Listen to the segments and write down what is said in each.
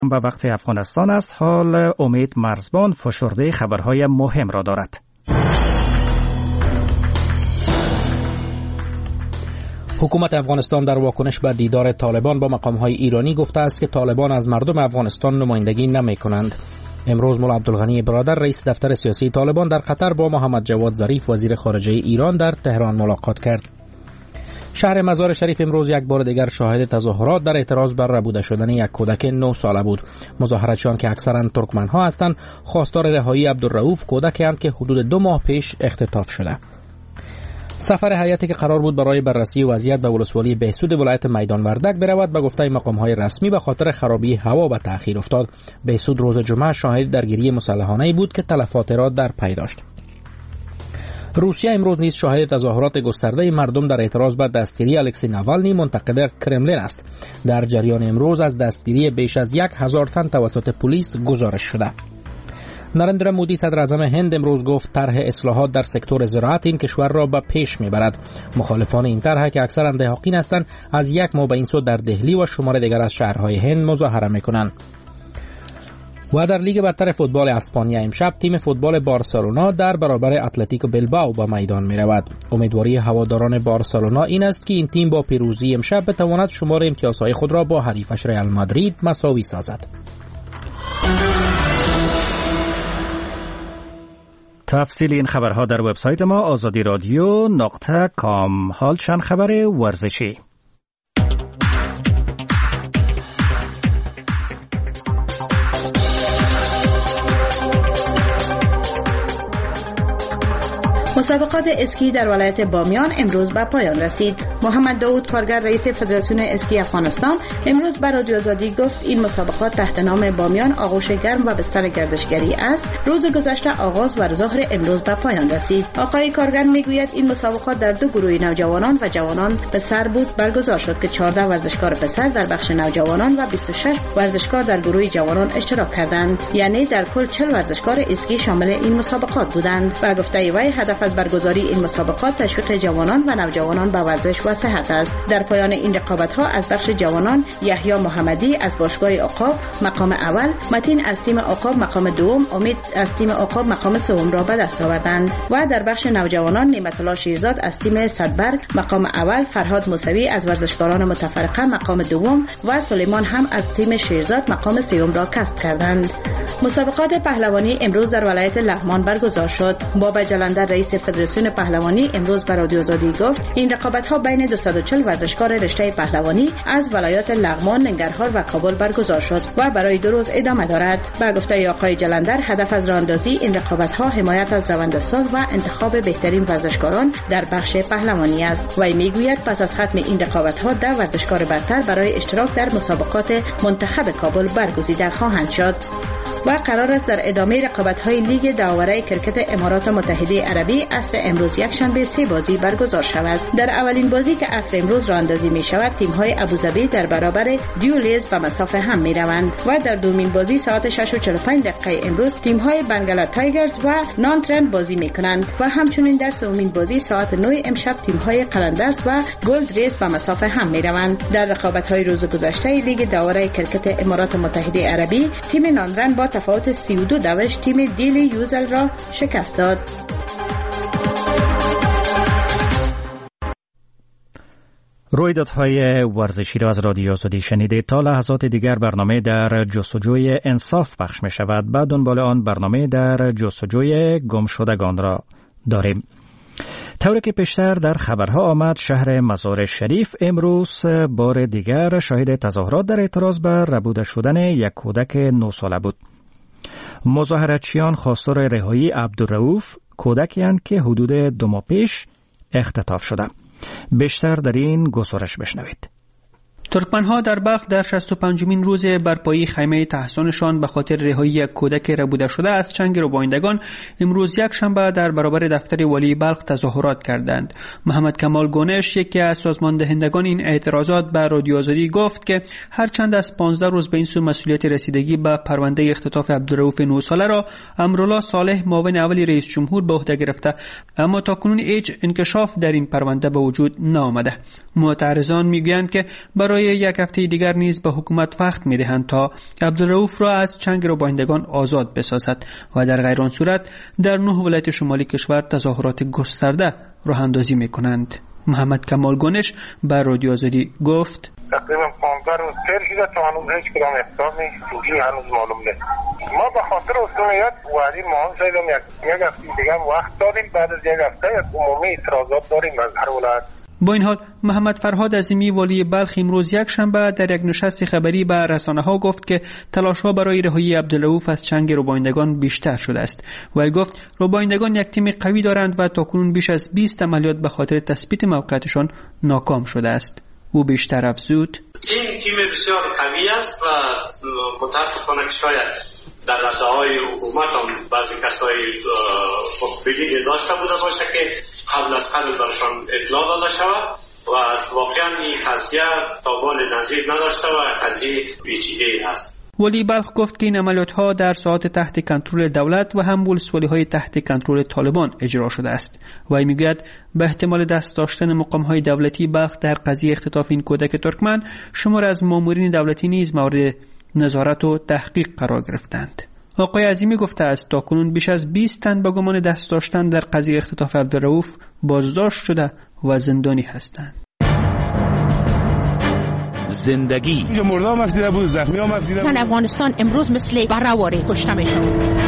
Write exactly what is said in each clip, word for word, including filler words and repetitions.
به وقت افغانستان است. حال امید مرزبان فشرده خبرهای مهم را دارد. حکومت افغانستان در واکنش به دیدار طالبان با مقام‌های ایرانی گفته است که طالبان از مردم افغانستان نمایندگی نمی‌کنند. امروز مولا عبدالغنی برادر رئیس دفتر سیاسی طالبان در قطر با محمد جواد ظریف وزیر خارجه ایران در تهران ملاقات کرد. شهر مزار شریف امروز یک بار دیگر شاهد تظاهرات در اعتراض بر ربوده شدن یک کودک نه ساله بود. مظاهراتچیان که اکثرا ترکمن‌ها هستند خواستار رهایی عبدالرؤوف کودکی اند که حدود دو ماه پیش اختطاف شده. سفر هیئتی که قرار بود برای بررسی وضعیت به ولسوالی بهسود ولایت میدان وردک برود به گفته مقام‌های رسمی به خاطر خرابی هوا به تأخیر افتاد. بهسود روز جمعه شاهد درگیری مسلحانه‌ای بود که تلفات را در پی داشت. روسیه امروز نیز شاهد تظاهرات گسترده مردم در اعتراض به دستگیری الکسی ناوالنی منتقد کرملین است. در جریان امروز از دستگیری بیش از یک هزار تن توسط پلیس گزارش شده. نریندرا مودی صدر اعظم هند امروز گفت طرح اصلاحات در سکتور زراعت این کشور را به پیش میبرد. مخالفان این طرح که اکثرا دهقان هستند از یک ماه به این سو در دهلی و شمار دیگر از شهرهای هند مظاهره میکنند. و در لیگ برتر فوتبال اسپانیا امشب تیم فوتبال بارسلونا در برابر اتلتیکو بلبائو به میدان می رود. امیدواری هواداران بارسلونا این است که این تیم با پیروزی امشب بتواند شمار امتیازهای خود را با حریفش ریال مادرید مساوی سازد. تفصیل این خبرها در وبسایت ما آزادی رادیو نقطه کام. حال چند خبر ورزشی. مسابقات اسکی در ولایت بامیان امروز به پایان رسید. محمد داود کارگر رئیس فدراسیون اسکی افغانستان امروز به رادیو آزادی گفت این مسابقات تحت نام بامیان آغوش گرم و بستر گردشگری است. روز گذشته آغاز و ظهر امروز به پایان رسید. آقای کارگر میگوید این مسابقات در دو گروه نوجوانان و جوانان به سر بود برگزار شد که چهارده ورزشکار پسر در بخش نوجوانان و بیست و شش ورزشکار در گروه جوانان اشتراک کردند. یعنی در کل چهل ورزشکار اسکی شامل این مسابقات بودند. و گفته وی هدف از برگزاری این مسابقات تشویق جوانان و نوجوانان به ورزش و صحت است. در پایان این رقابت‌ها از بخش جوانان یحیی محمدی از باشگاه عقاب مقام اول، متین از تیم عقاب مقام دوم، امید از تیم عقاب مقام سوم را به دست آوردند. و در بخش نوجوانان نعمت الله شیرزاد از تیم صدبرگ مقام اول، فرهاد موسوی از ورزشکاران متفرقه مقام دوم و سلیمان هم از تیم شیرزاد مقام سوم را کسب کردند. مسابقات پهلوانی امروز در ولایت لغمان برگزار شد. بابا جلندر رئیس فدراسیون پهلوانی امروز به رادیو آزادی گفت این رقابت‌ها بین دویست و چهل ورزشکار رشته پهلوانی از ولایات لغمان، ننگرهار و کابل برگزار شد و برای دو روز ادامه دارد. به گفته آقای جلندر هدف از راه‌اندازی این رقابت‌ها حمایت از روندساز و انتخاب بهترین ورزشکاران در بخش پهلوانی است. و میگوید پس از ختم این رقابت‌ها ده ورزشکار برتر برای اشتراک در مسابقات منتخب کابل برگزیده خواهند شد. و قرار است در ادامه رقابت‌های لیگ داوره کرکت امارات متحده عربی عصر امروز یک شنبه سه بازی برگزار شود. در اولین بازی که عصر امروز راه‌اندازی می شود تیم‌های ابوظبی در برابر دیولیز به مسافه هم می روند و در دومین بازی ساعت شش و چهل و پنج دقیقه امروز تیم‌های بنگالا تایگرز و نانترن بازی می کنند و همچنین در سومین بازی ساعت نه امشب تیم‌های قلندرز و گلد ریس به مسافه هم می روند. در رقابت‌های روز گذشته لیگ داوره کرکت امارات متحده عربی تیم نانترن با تفاوت سی و دو دوش تیم دیلی یوزل را شکست داد. رویدادهای ورزشی را از رادیو آزادی شنیدید. تا لحظات دیگر برنامه در جستجوی انصاف پخش می شود. بعد دنبال آن برنامه در جستجوی گمشدگان را داریم. طوری که پیشتر در خبرها آمد شهر مزار شریف امروز بار دیگر شاهد تظاهرات در اعتراض بر ربوده شدن یک کودک نه ساله بود. مظاهراتچیان خواستار رهایی عبدالرؤوف کودکی اند که حدود دو ماه پیش اختطاف شده. بیشتر در این گزارش بشنوید. ترکمن‌ها در بلخ در شصت و پنجمین روز برپایی خیمه تحصنشان به خاطر رهایی یک کودک ربوده شده از چنگ ربایندگان امروز یک شنبه در برابر دفتر ولی بلخ تظاهرات کردند. محمد کمال گونش یکی از سازماندهندگان این اعتراضات به رادیو آزادی گفت که هرچند از پانزده روز به این سو مسئولیت رسیدگی به پرونده اختطاف عبدالرؤوف نه ساله را امرالله صالح معاون اول رئیس جمهور به عهده گرفته، اما تاکنون هیچ انکشاف در این پرونده به وجود نآمده. معترضان میگویند که برای برای یک هفته دیگر نیز به حکومت وقت می‌دهند تا عبدالرؤوف را از چنگ ربایندگان آزاد بسازد و در غیر آن صورت در نه ولایت شمالی کشور تظاهرات گسترده راه اندازی می‌کنند. محمد کمال گنش بر رادیو آزادی گفت: تقریبا پانزده روز تر شده تا هنوز هیچ کدام اقدام جدی هنوز معلوم نیست. ما به خاطر عفونیت وعده ماهم شدیم یک هفته دیگه وقت داریم، بعد از یک هفته عمومی اعتراضات داریم از هر ولایت. با این حال محمد فرهاد عظیمی والی بلخ امروز یک شنبه در یک نشست خبری به رسانه‌ها گفت که تلاش‌ها برای رهایی عبدالرؤوف از چنگ ربایندگان بیشتر شده است. وی گفت ربایندگان یک تیم قوی دارند و تاکنون بیش از بیست عملیات به خاطر تثبیت موقعیتشان ناکام شده است. او بیشتر افزود: این تیم بسیار قوی است و متاسفانه که شاید در رده‌های حکومت هم بعضی کسایی بگیری داشته بوده باشه که قبل از قبل برشان اطلاع داده شود و واقعا این قضیه تابال نظیر نداشته و قضیه پیچیده است. ولی بلخ گفت که این عملیات‌ها در ساحات تحت کنترل دولت و هم ولسوالی‌های تحت کنترل طالبان اجرا شده است. وی میگوید به احتمال دست داشتن مقام‌های دولتی بلخ در قضیه اختطاف این کودک ترکمن، شمار از مامورین دولتی نیز مورد نظارت و تحقیق قرار گرفتند. آقای عظیمی گفته است تاکنون بیش از بیست تن با گمان دست داشتن در قضیه اختطاف عبدالرؤوف بازداشت شده و زندانی هستند. زندگی اینجا مردم مفدیده بود، زخمی ها مفدیده بود. افغانستان امروز مثل برهواری کشته میشن.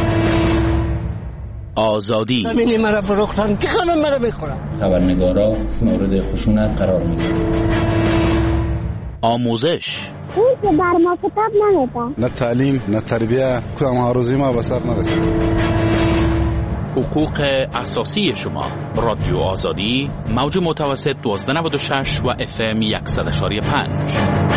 آزادی همینی مرا فروختن که خانم مرا بخورم. خبرنگارا مورد خشونت قرار میگیرن. آموزش اون که بر ما کتاب نمیده. نه تعلیم نه تربیه، کدام آرزوی ما به سر نرسید. حقوق اساسی شما. رادیو آزادی موج متوسط دوازده نود و شش و اف ام صد و پنج.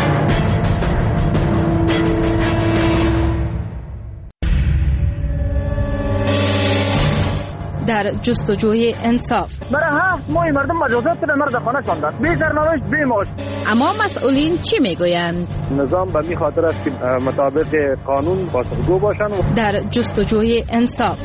در جستجوی انصاف. برای هفت ماه مردم مجازات به مرد خانه شدند، بی سرنوشت بی معاش. اما مسئولین چی میگویند؟ نظام به می خاطر است که مطابق قانون پاسخگو باشند. در جستجوی انصاف.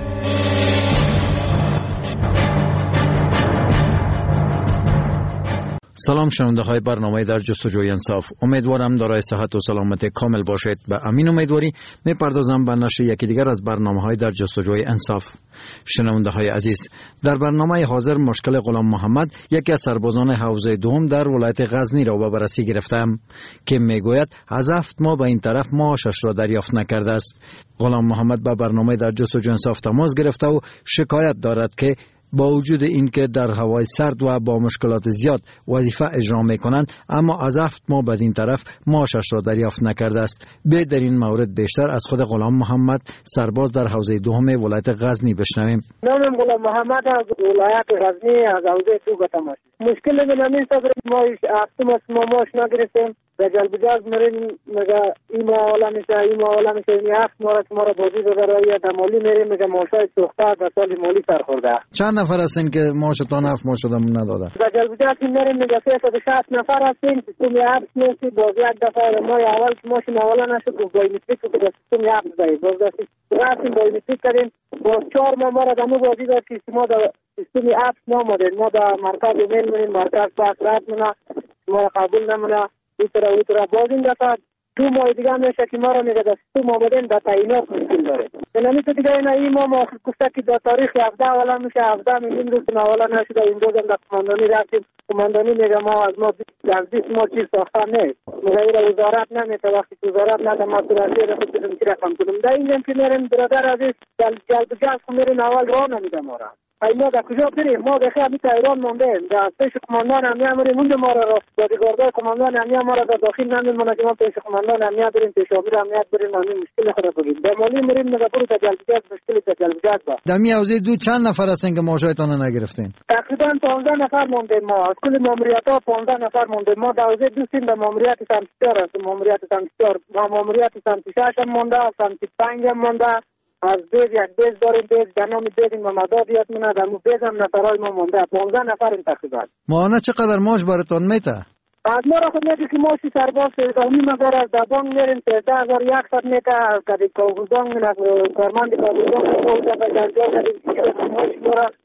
سلام شنونده های برنامه در جستجوی انصاف، امیدوارم دارای صحت و سلامت کامل باشید. به امین امیدواری میپردازم به نشر یکی دیگر از برنامه های در جستجوی انصاف. شنونده های عزیز، در برنامه حاضر مشکل غلام محمد، یکی از سربازان حوزه دوم در ولایت غزنی را به بررسی گرفتم که میگوید از هفت ماه به این طرف معاشش را دریافت نکرده است. غلام محمد به برنامه در جستجوی انصاف تماس گرفته و شکایت دارد که با وجود اینکه در هوای سرد و با مشکلات زیاد وظیفه اجرا میکنند، اما از هفت ماه بعد این طرف معاشش را دریافت نکرده است. به در این مورد بیشتر از خود غلام محمد، سرباز در حوزه دوم ولایت غزنی بشنویم. نام غلام محمد از ولایت غزنی از حوزه دو گفتم است. مشکل من همین است که ما هفت ماه معاش نگرفتیم. رجال بجاز مریم مگه این مالا میشه این مالا میشه این هفت ماه که ما را بازی ببرایی دمالی میریم مگه معاشای سوخته در سال مالی سر خورده. چند نفر هستین که معاشتان هفت ماه شده نداده؟ رجال بجاز میریم مگه سیصد و شصت نفر هستیم. سیستم هفت نیستی باز یک دفعه ما اول که ماشین اولا نشد و بایومتریک که در سیستم هفت زدیم باز دستی رفتیم بایومتریک کردیم باز چهار ماه ما را دمو بازی داد که ما در سیستم هفت نامدیم. ما در مرکز ایمیل منیم مرکز پاک رد منا ما را قبول نمونه ایترا ایترا باز این دفعه دو ماه دیگه میشه که ما را میگه در سیستم آمدن در تعیینات مشکل داره. بنابراین تو دیگه این این ما ما گفته که در تاریخ هفده اولا میشه هفده میلیون روز اولا نشده این روز هم در کماندانی رفتیم. کماندانی میگه ما از ما از بیست ما چیز ساخته نیست. مغیر وزارت نمیته وقتی وزارت نده مسئولیتی را خود بدون که رقم کنیم. در این که میریم برادر عزیز جلب جلب میریم اول راه نمیده ما را. ای ما در کجا بریم؟ ما بخی همی تا ایران موندیم. در پیش کماندان امنیه مریم اونجا ما را با دیگرگاه کماندان امنیه ما را در داخل نمیمونه که ما پیش کماندان امنیه بریم پیش آمیر امنیت بریم همین مشکل خود بگیم. در مالی مریم نگه برو تا جلبجات مشکل تا جلبجات با. در می حوزه دو چند نفر هستن که معاشایتان نگرفتین؟ تقریبا پانزده نفر موندیم ما. از کل ماموریت‌ها پانزده نفر موندیم. ما در حوزه دو سیم به ماموریت سمتیار است. ماموریت سمتیار و ماموریت سمتیشش هم مونده، سمتی پنج هم مونده. از بیز یک بیز داریم بیز جنامی بیز این ممداد یاد منه در مو بیز هم نفرهای ما مونده پانزده نفر این تقریبا. ماهانه چقدر معاش براتون میته؟ از ما را خود میگه که معاشی سرباز سیزدهمی مزار از در بانک میریم سیزده هزار یکصد میته کدی کاغوزان من از کارمند کاغوزان کاغوزان و جنجال کدیم معاش ما را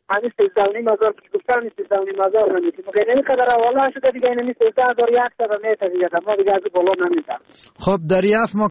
همین سیزده و نیم هزار که گفتن سیزده و نیم هزار نمیشه مگر اینقدر حوالا شده دیگه این سیزده هزار یک سر میته دیگه ما دیگه از بالا نمیتونم. خب دریافت ما